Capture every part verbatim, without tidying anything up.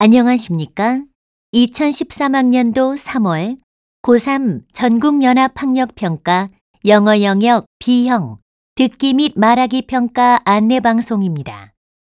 안녕하십니까? 이천십삼 학년도 삼월 고삼 전국연합학력평가 영어 영역 B형 듣기 및 말하기 평가 안내방송입니다.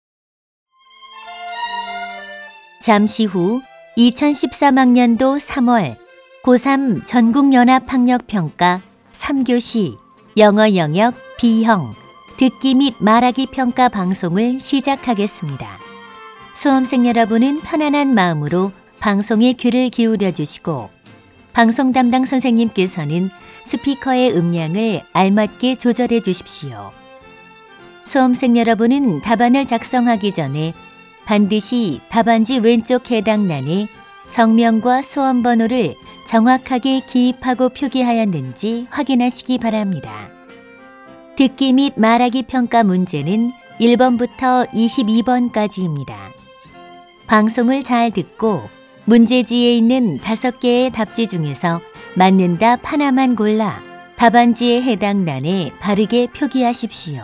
잠시 후 이천십삼 학년도 삼월 고삼 전국연합학력평가 삼 교시 영어 영역 B형 듣기 및 말하기 평가 방송을 시작하겠습니다. 수험생 여러분은 편안한 마음으로 방송에 귀를 기울여 주시고 방송 담당 선생님께서는 스피커의 음량을 알맞게 조절해 주십시오. 수험생 여러분은 답안을 작성하기 전에 반드시 답안지 왼쪽 해당란에 성명과 수험번호를 정확하게 기입하고 표기하였는지 확인하시기 바랍니다. 듣기 및 말하기 평가 문제는 일 번부터 이십이 번까지입니다. 방송을 잘 듣고 문제지에 있는 다섯 개의 답지 중에서 맞는 답 하나만 골라 답안지에 해당 란에 바르게 표기하십시오.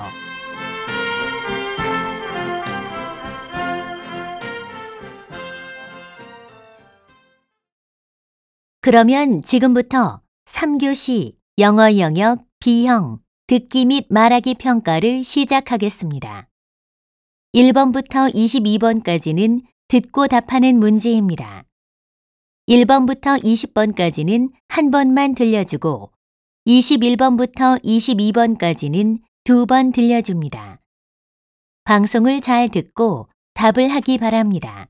그러면 지금부터 삼 교시 영어 영역 B형 듣기 및 말하기 평가를 시작하겠습니다. 일 번부터 이십이 번까지는 듣고 답하는 문제입니다. 일 번부터 이십 번까지는 한 번만 들려주고 이십일 번부터 이십이 번까지는 두 번 들려줍니다. 방송을 잘 듣고 답을 하기 바랍니다.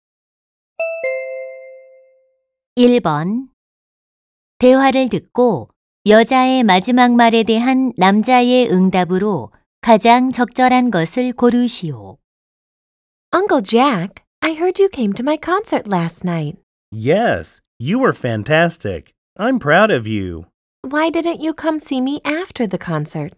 일 번 대화를 듣고 여자의 마지막 말에 대한 남자의 응답으로 가장 적절한 것을 고르시오. Uncle Jack, I heard you came to my concert last night. Yes, you were fantastic. I'm proud of you. Why didn't you come see me after the concert?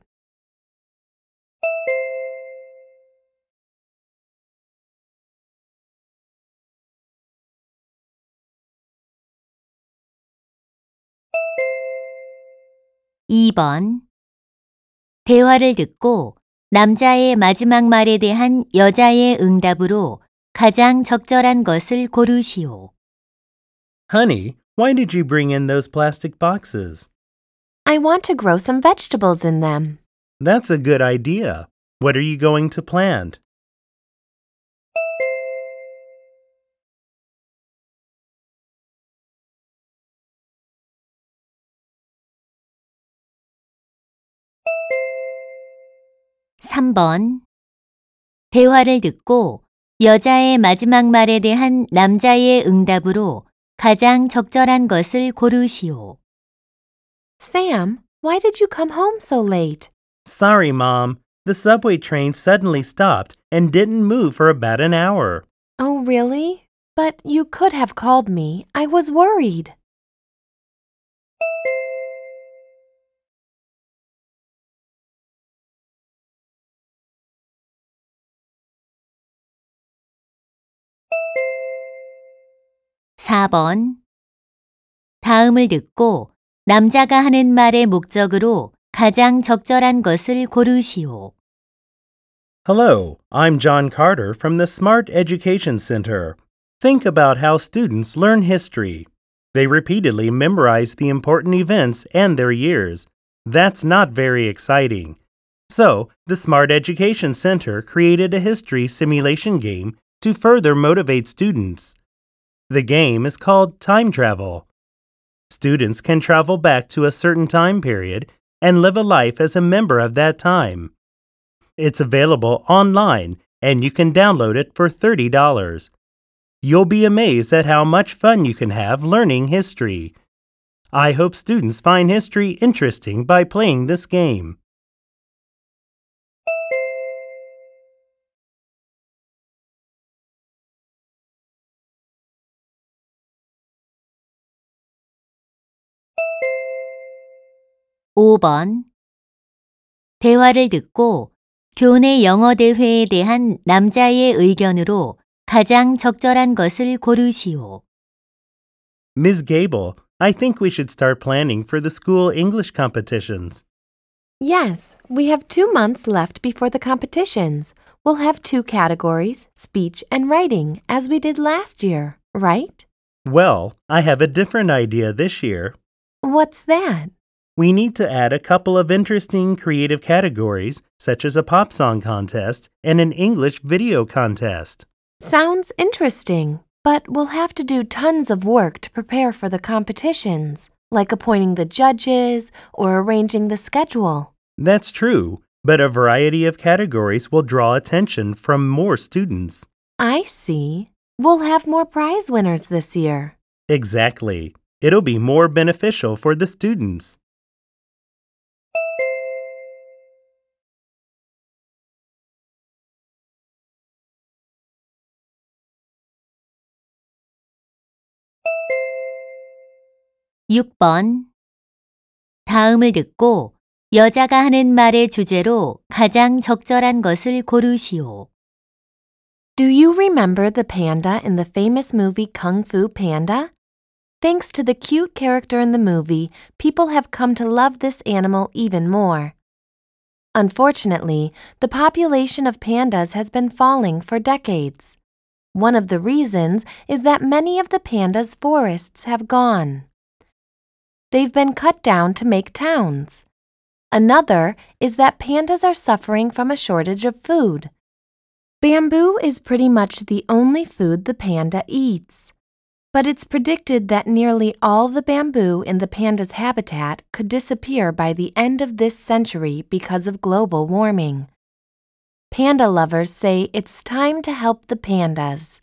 이 번 대화를 듣고 남자의 마지막 말에 대한 여자의 응답으로 가장 적절한 것을 고르시오. Honey, why did you bring in those plastic boxes? I want to grow some vegetables in them. That's a good idea. What are you going to plant? 삼 번 대화를 듣고 여자의 마지막 말에 대한 남자의 응답으로 가장 적절한 것을 고르시오. Sam, why did you come home so late? Sorry, Mom. The subway train suddenly stopped and didn't move for about an hour. Oh, really? But you could have called me. I was worried. 사 번 다음을 듣고 남자가 하는 말의 목적으로 가장 적절한 것을 고르시오. Hello, I'm John Carter from the Smart Education Center. Think about how students learn history. They repeatedly memorize the important events and their years. That's not very exciting. So, the Smart Education Center created a history simulation game to further motivate students. The game is called Time Travel. Students can travel back to a certain time period and live a life as a member of that time. It's available online, and you can download it for thirty dollars. You'll be amazed at how much fun you can have learning history. I hope students find history interesting by playing this game. 오 번 대화를 듣고 교내 영어 대회에 대한 남자의 의견으로 가장 적절한 것을 고르시오. Miz Gable, I think we should start planning for the school English competitions. Yes, we have two months left before the competitions. we'll have two categories, speech and writing, as we did last year, right? Well, I have a different idea this year. What's that? We need to add a couple of interesting creative categories, such as a pop song contest and an English video contest. Sounds interesting, but we'll have to do tons of work to prepare for the competitions, like appointing the judges or arranging the schedule. That's true, but a variety of categories will draw attention from more students. I see. We'll have more prize winners this year. Exactly. It'll be more beneficial for the students. 육 번. 다음을 듣고 여자가 하는 말의 주제로 가장 적절한 것을 고르시오. Do you remember the panda in the famous movie Kung Fu Panda? Thanks to the cute character in the movie, people have come to love this animal even more. Unfortunately, the population of pandas has been falling for decades. One of the reasons is that many of the pandas' forests have gone. They've been cut down to make towns. Another is that pandas are suffering from a shortage of food. Bamboo is pretty much the only food the panda eats. But it's predicted that nearly all the bamboo in the panda's habitat could disappear by the end of this century because of global warming. Panda lovers say it's time to help the pandas.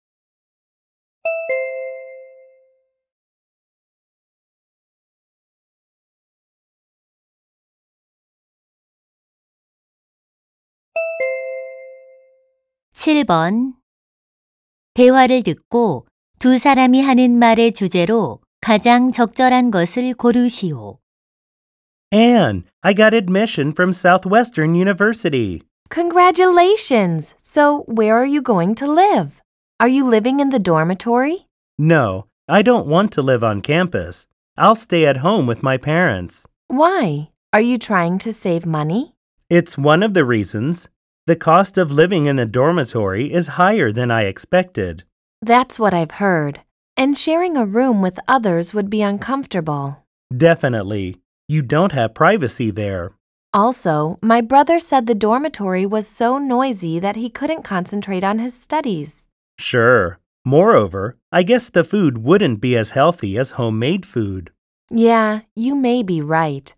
칠 번. 대화를 듣고 두 사람이 하는 말의 주제로 가장 적절한 것을 고르시오. Anne, I got admission from Southwestern University. Congratulations! So, where are you going to live? Are you living in the dormitory? No, I don't want to live on campus. I'll stay at home with my parents. Why? Are you trying to save money? It's one of the reasons. The cost of living in the dormitory is higher than I expected. That's what I've heard. And sharing a room with others would be uncomfortable. Definitely. You don't have privacy there. Also, my brother said the dormitory was so noisy that he couldn't concentrate on his studies. Sure. Moreover, I guess the food wouldn't be as healthy as homemade food. Yeah, you may be right.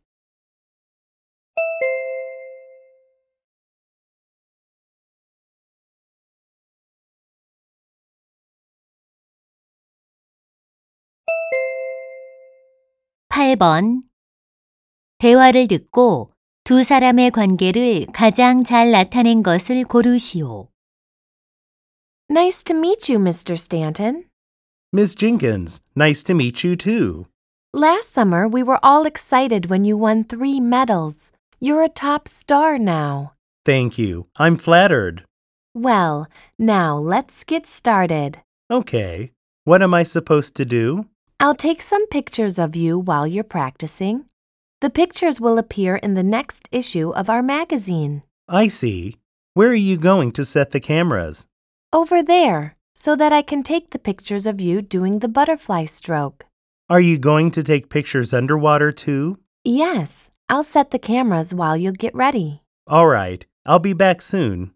팔 번. 대화를 듣고 두 사람의 관계를 가장 잘 나타낸 것을 고르시오. Nice to meet you, Mister Stanton. Miss Jenkins, nice to meet you too. Last summer, we were all excited when you won three medals. You're a top star now. Thank you. I'm flattered. Well, now let's get started. Okay. What am I supposed to do? I'll take some pictures of you while you're practicing. The pictures will appear in the next issue of our magazine. I see. Where are you going to set the cameras? Over there, so that I can take the pictures of you doing the butterfly stroke. Are you going to take pictures underwater too? Yes, I'll set the cameras while you get ready. All right. I'll be back soon.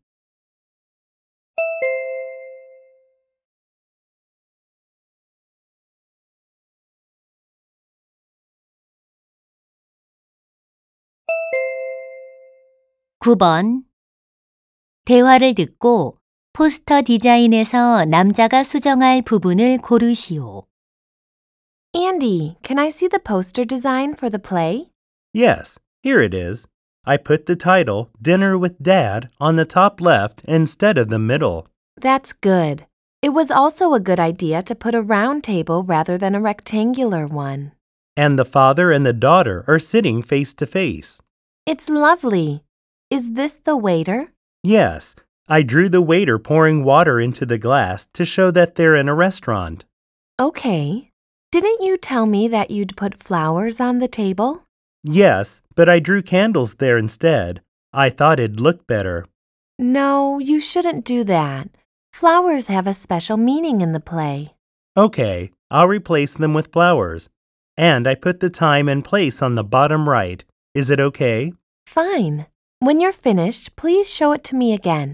구 번. 대화를 듣고 포스터 디자인에서 남자가 수정할 부분을 고르시오. Andy, can I see the poster design for the play? Yes, here it is. I put the title, Dinner with Dad, on the top left instead of the middle. That's good. It was also a good idea to put a round table rather than a rectangular one. And the father and the daughter are sitting face to face. It's lovely. Is this the waiter? Yes, I drew the waiter pouring water into the glass to show that they're in a restaurant. Okay. Didn't you tell me that you'd put flowers on the table? Yes, but I drew candles there instead. I thought it'd look better. No, you shouldn't do that. Flowers have a special meaning in the play. Okay, I'll replace them with flowers. And I put the time and place on the bottom right. Is it okay? Fine. When you're finished, please show it to me again.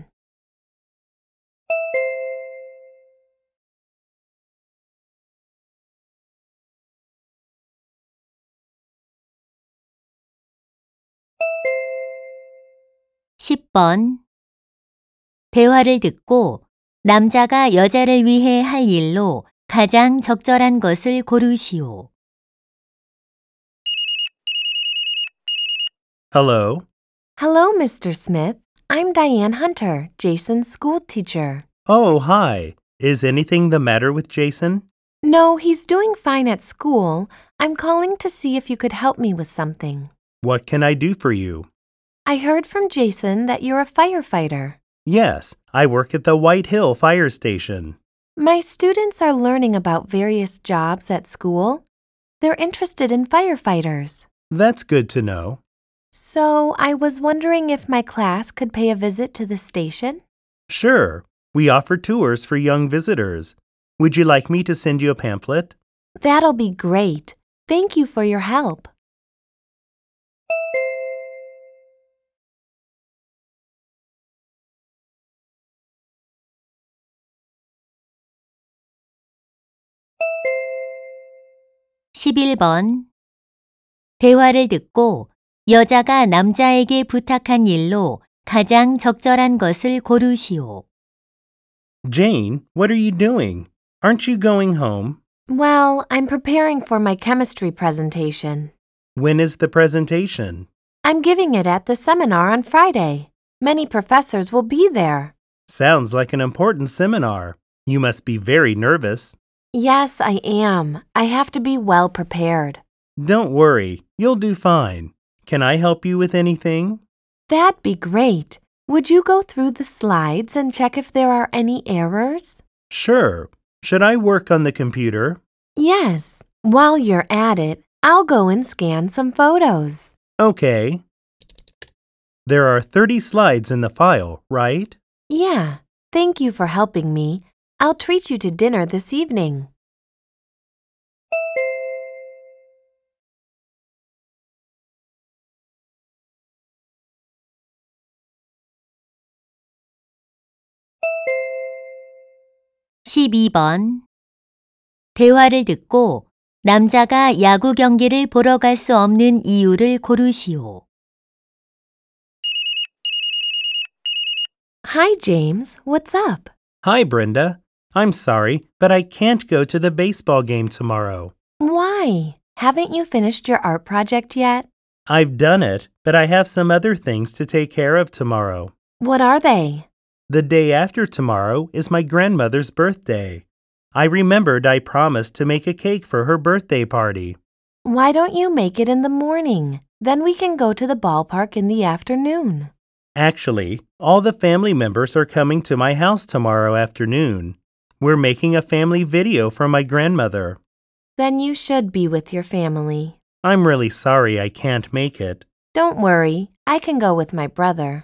십 번. 대화를 듣고 남자가 여자를 위해 할 일로 가장 적절한 것을 고르시오. Hello? Hello, Mister Smith. I'm Diane Hunter, Jason's school teacher. Oh, hi. Is anything the matter with Jason? No, he's doing fine at school. I'm calling to see if you could help me with something. What can I do for you? I heard from Jason that you're a firefighter. Yes, I work at the White Hill Fire Station. My students are learning about various jobs at school. They're interested in firefighters. That's good to know. So I was wondering if my class could pay a visit to the station? Sure, we offer tours for young visitors. Would you like me to send you a pamphlet? That'll be great. Thank you for your help. 십일 번. 대화를 듣고 여자가 남자에게 부탁한 일로 가장 적절한 것을 고르시오. Jane, what are you doing? Aren't you going home? Well, I'm preparing for my chemistry presentation. When is the presentation? I'm giving it at the seminar on Friday. Many professors will be there. Sounds like an important seminar. You must be very nervous. Yes, I am. I have to be well prepared. Don't worry, you'll do fine. Can I help you with anything? That'd be great. Would you go through the slides and check if there are any errors? Sure. Should I work on the computer? Yes. While you're at it, I'll go and scan some photos. Okay. There are thirty slides in the file, right? Yeah. Thank you for helping me. I'll treat you to dinner this evening. 십이 번. 대화를 듣고 남자가 야구 경기를 보러 갈 수 없는 이유를 고르시오. Hi, James. What's up? Hi, Brenda. I'm sorry, but I can't go to the baseball game tomorrow. Why? Haven't you finished your art project yet? I've done it, but I have some other things to take care of tomorrow. What are they? The day after tomorrow is my grandmother's birthday. I remembered I promised to make a cake for her birthday party. Why don't you make it in the morning? Then we can go to the ballpark in the afternoon. Actually, all the family members are coming to my house tomorrow afternoon. We're making a family video for my grandmother. Then you should be with your family. I'm really sorry I can't make it. Don't worry, I can go with my brother.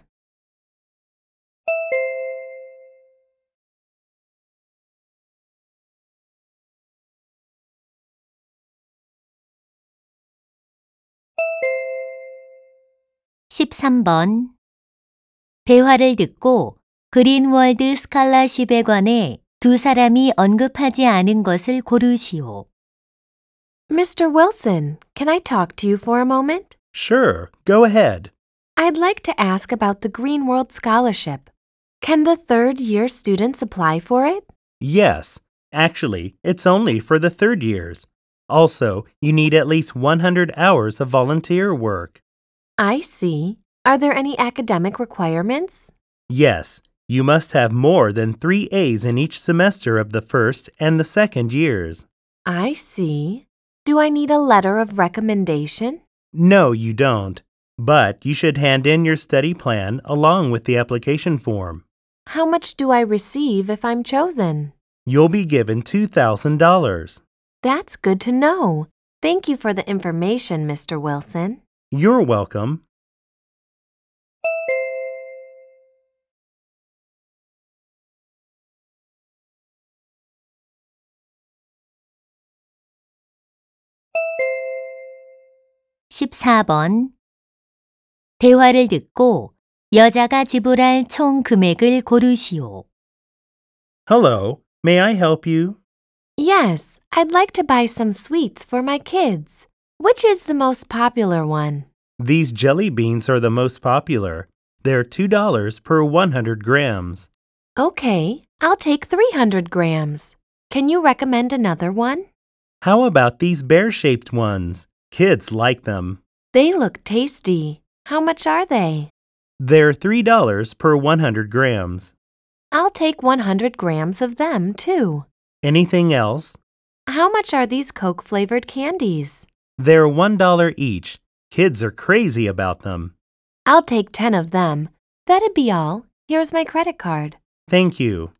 십삼 번. 대화를 듣고 그린월드 스칼라십에 관해 두 사람이 언급하지 않은 것을 고르시오. Mister Wilson, can I talk to you for a moment? Sure, go ahead. I'd like to ask about the Green World Scholarship. Can the third year students apply for it? Yes, actually, it's only for the third years. Also, you need at least one hundred hours of volunteer work. I see. Are there any academic requirements? Yes, you must have more than three A's in each semester of the first and the second years. I see. Do I need a letter of recommendation? No, you don't. But you should hand in your study plan along with the application form. How much do I receive if I'm chosen? You'll be given two thousand dollars. That's good to know. Thank you for the information, Mister Wilson. You're welcome. 십사 번. 대화를 듣고 여자가 지불할 총 금액을 고르시오. Hello, may I help you? Yes, I'd like to buy some sweets for my kids. Which is the most popular one? These jelly beans are the most popular. They're two dollars per one hundred grams. Okay, I'll take three hundred grams. Can you recommend another one? How about these bear-shaped ones? Kids like them. They look tasty. How much are they? They're three dollars per one hundred grams. I'll take one hundred grams of them, too. Anything else? How much are these Coke-flavored candies? They're one dollar each. Kids are crazy about them. I'll take ten of them. That'd be all. Here's my credit card. Thank you.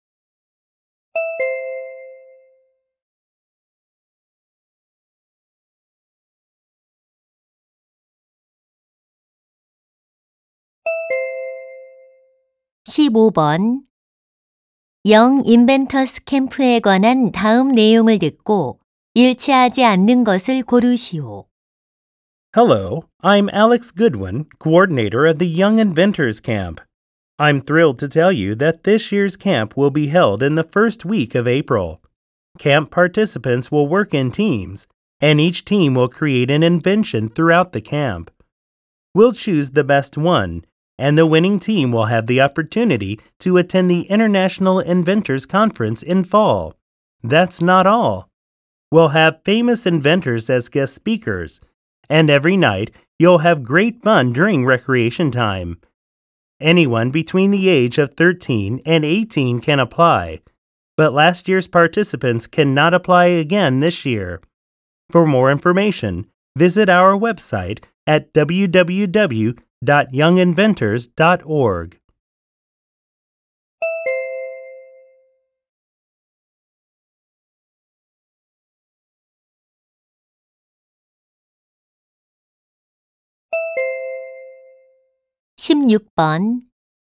십오 번. 영 인벤터스 캠프에 관한 다음 내용을 듣고 일치하지 않는 것을 고르시오. Hello, I'm Alex Goodwin, coordinator of the Young Inventors Camp. I'm thrilled to tell you that this year's camp will be held in the first week of April. Camp participants will work in teams, and each team will create an invention throughout the camp. We'll choose the best one, and the winning team will have the opportunity to attend the International Inventors Conference in fall. That's not all. We'll have famous inventors as guest speakers, and every night you'll have great fun during recreation time. Anyone between the age of thirteen and eighteen can apply, but last year's participants cannot apply again this year. For more information, visit our website at w w w dot young inventors dot org. 십육 번.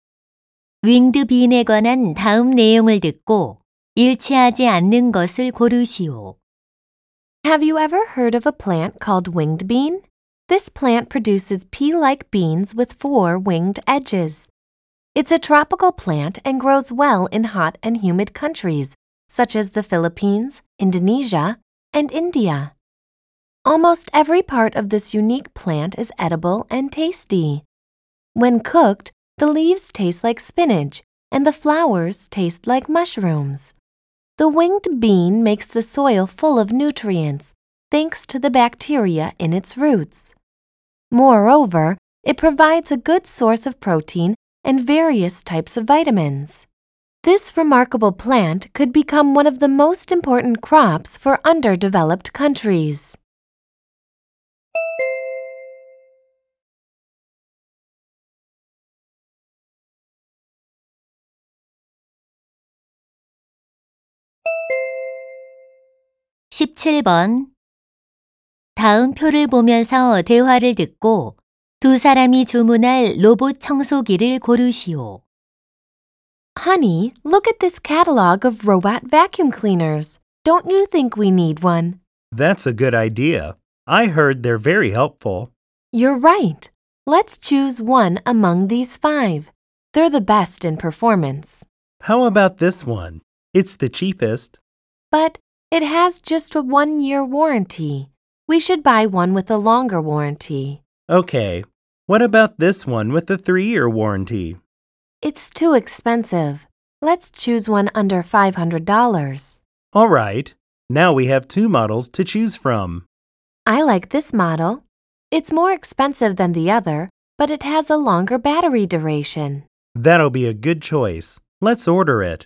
윙드빈에 관한 다음 내용을 듣고 일치하지 않는 것을 고르시오. Have you ever heard of a plant called winged bean? This plant produces pea-like beans with four winged edges. It's a tropical plant and grows well in hot and humid countries, such as the Philippines, Indonesia, and India. Almost every part of this unique plant is edible and tasty. When cooked, the leaves taste like spinach, and the flowers taste like mushrooms. The winged bean makes the soil full of nutrients, thanks to the bacteria in its roots. Moreover, it provides a good source of protein and various types of vitamins. This remarkable plant could become one of the most important crops for underdeveloped countries. 십칠 번. 다음 표를 보면서 대화를 듣고 두 사람이 주문할 로봇 청소기를 고르시오. Honey, look at this catalog of robot vacuum cleaners. Don't you think we need one? That's a good idea. I heard they're very helpful. You're right. Let's choose one among these five. They're the best in performance. How about this one? It's the cheapest. But it has just a one-year warranty. We should buy one with a longer warranty. Okay, what about this one with a three-year warranty? It's too expensive. Let's choose one under five hundred dollars. All right, now we have two models to choose from. I like this model. It's more expensive than the other, but it has a longer battery duration. That'll be a good choice. Let's order it.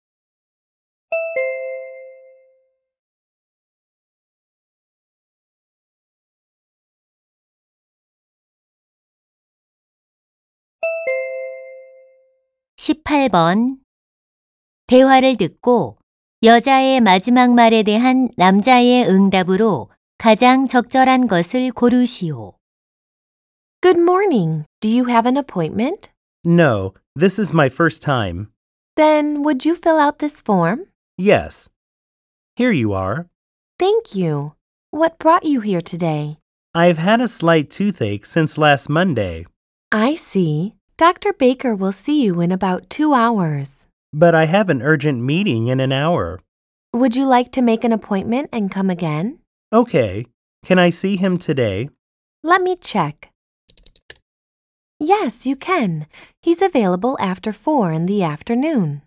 십팔 번. 대화를 듣고 여자의 마지막 말에 대한 남자의 응답으로 가장 적절한 것을 고르시오. Good morning. Do you have an appointment? No, this is my first time. Then would you fill out this form? Yes. Here you are. Thank you. What brought you here today? I've had a slight toothache since last Monday, I see. Doctor Baker will see you in about two hours. but I have an urgent meeting in an hour. Would you like to make an appointment and come again? Okay, can I see him today? Let me check. Yes, you can. He's available after four in the afternoon.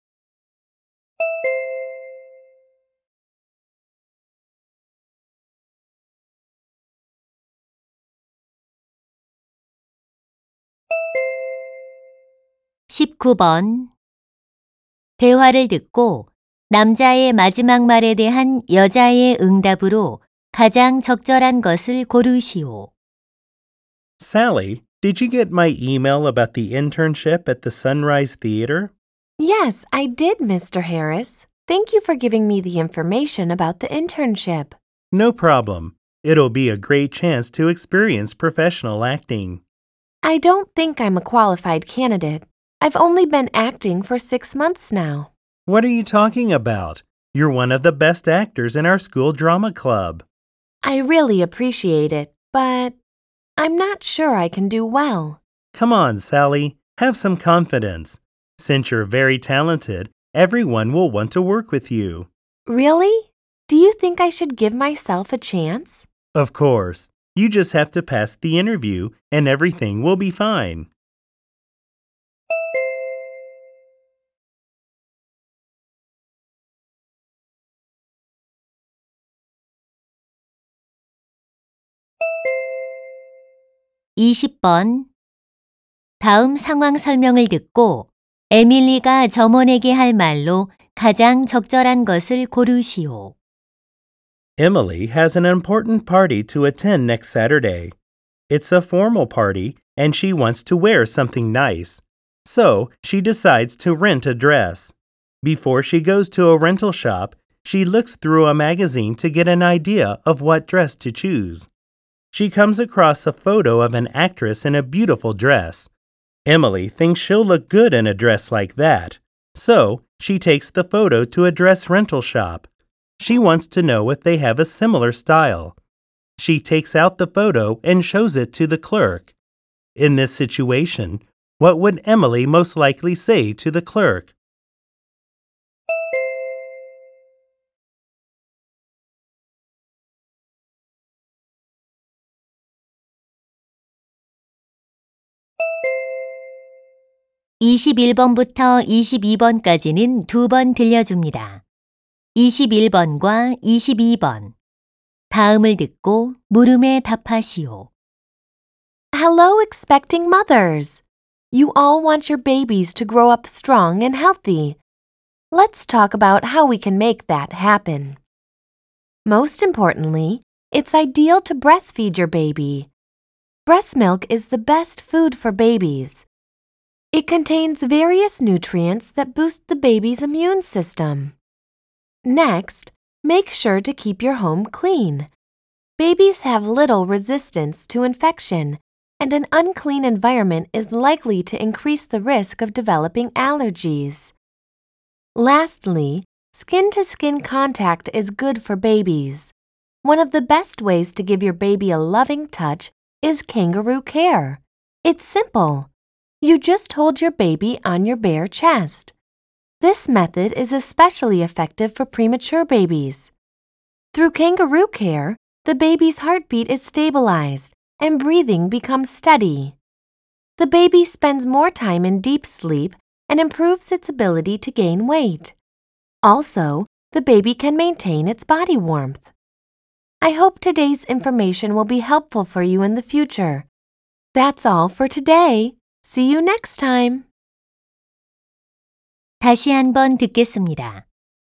십구 번. 대화를 듣고 남자의 마지막 말에 대한 여자의 응답으로 가장 적절한 것을 고르시오. Sally, did you get my email about the internship at the Sunrise Theater? Yes, I did, Mister Harris. Thank you for giving me the information about the internship. No problem. It'll be a great chance to experience professional acting. I don't think I'm a qualified candidate. I've only been acting for six months now. What are you talking about? You're one of the best actors in our school drama club. I really appreciate it, but I'm not sure I can do well. Come on, Sally. Have some confidence. Since you're very talented, everyone will want to work with you. Really? Do you think I should give myself a chance? Of course. You just have to pass the interview and everything will be fine. 이십 번. 다음 상황 설명을 듣고 에밀리가 점원에게 할 말로 가장 적절한 것을 고르시오. Emily has an important party to attend next Saturday. It's a formal party and she wants to wear something nice. So she decides to rent a dress. Before she goes to a rental shop, she looks through a magazine to get an idea of what dress to choose. She comes across a photo of an actress in a beautiful dress. Emily thinks she'll look good in a dress like that. So she takes the photo to a dress rental shop. She wants to know if they have a similar style. She takes out the photo and shows it to the clerk. In this situation, what would Emily most likely say to the clerk? 이십일 번부터 이십이 번까지는 두 번 들려줍니다. 이십일 번과 이십이 번. 다음을 듣고 물음에 답하시오. Hello, expecting mothers. You all want your babies to grow up strong and healthy. Let's talk about how we can make that happen. Most importantly, it's ideal to breastfeed your baby. Breast milk is the best food for babies. It contains various nutrients that boost the baby's immune system. Next, make sure to keep your home clean. Babies have little resistance to infection, and an unclean environment is likely to increase the risk of developing allergies. Lastly, skin-to-skin contact is good for babies. One of the best ways to give your baby a loving touch is kangaroo care. It's simple. You just hold your baby on your bare chest. This method is especially effective for premature babies. Through kangaroo care, the baby's heartbeat is stabilized and breathing becomes steady. The baby spends more time in deep sleep and improves its ability to gain weight. Also, the baby can maintain its body warmth. I hope today's information will be helpful for you in the future. That's all for today. See you next time. 다시 한번 듣겠습니다.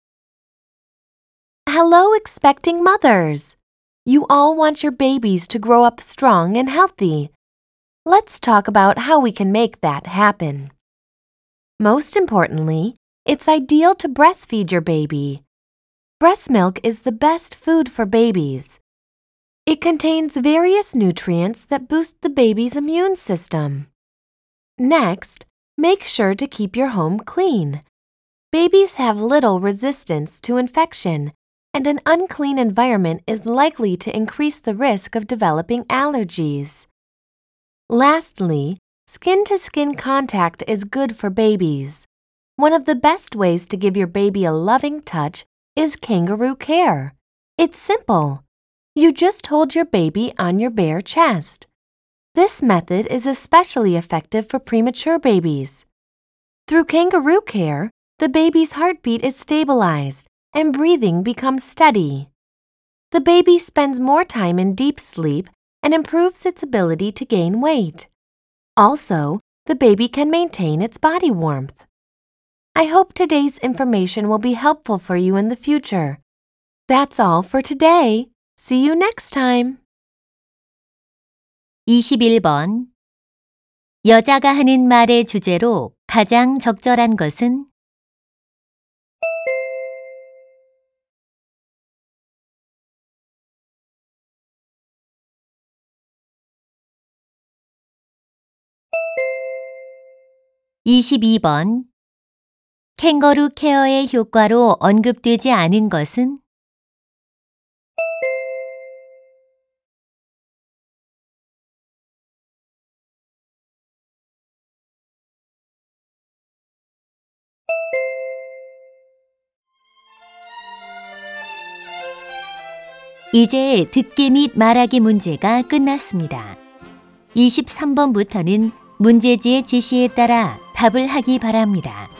Hello, expecting mothers. You all want your babies to grow up strong and healthy. Let's talk about how we can make that happen. Most importantly, it's ideal to breastfeed your baby. Breast milk is the best food for babies. It contains various nutrients that boost the baby's immune system. Next, make sure to keep your home clean. Babies have little resistance to infection, and an unclean environment is likely to increase the risk of developing allergies. Lastly, skin-to-skin contact is good for babies. One of the best ways to give your baby a loving touch is kangaroo care. It's simple. You just hold your baby on your bare chest. This method is especially effective for premature babies. Through kangaroo care, the baby's heartbeat is stabilized and breathing becomes steady. The baby spends more time in deep sleep and improves its ability to gain weight. Also, the baby can maintain its body warmth. I hope today's information will be helpful for you in the future. That's all for today. See you next time. 이십일 번. 여자가 하는 말의 주제로 가장 적절한 것은? 이십이 번. 캥거루 케어의 효과로 언급되지 않은 것은? 이제 듣기 및 말하기 문제가 끝났습니다. 이십삼 번부터는 문제지의 지시에 따라 답을 하기 바랍니다.